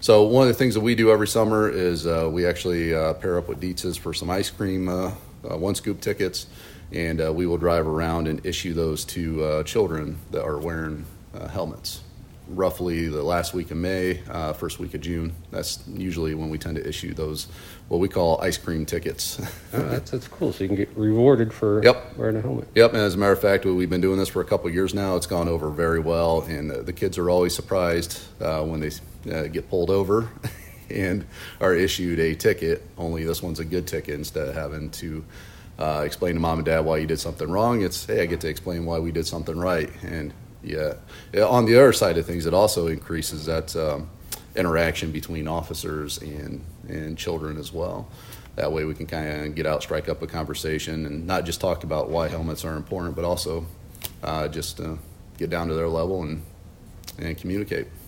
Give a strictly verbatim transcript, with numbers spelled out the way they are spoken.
So one of the things that we do every summer is uh, we actually uh, pair up with Dietz's for some ice cream uh, uh, one scoop tickets, and uh, we will drive around and issue those to uh, children that are wearing uh, helmets. Roughly the last week of May, uh, first week of June. That's usually when we tend to issue those, what we call ice cream tickets. Oh, that's that's cool. So you can get rewarded for Yep. wearing a helmet. Yep, and as a matter of fact, we've been doing this for a couple of years now. It's gone over very well, and uh, the kids are always surprised uh, when they uh, get pulled over and are issued a ticket, only this one's a good ticket instead of having to uh, explain to mom and dad why you did something wrong. It's, hey, I get to explain why we did something right. And yeah, on the other side of things, it also increases that um, interaction between officers and, and children as well. That way we can kind of get out, strike up a conversation, and not just talk about why helmets are important, but also uh, just uh, get down to their level and, and communicate.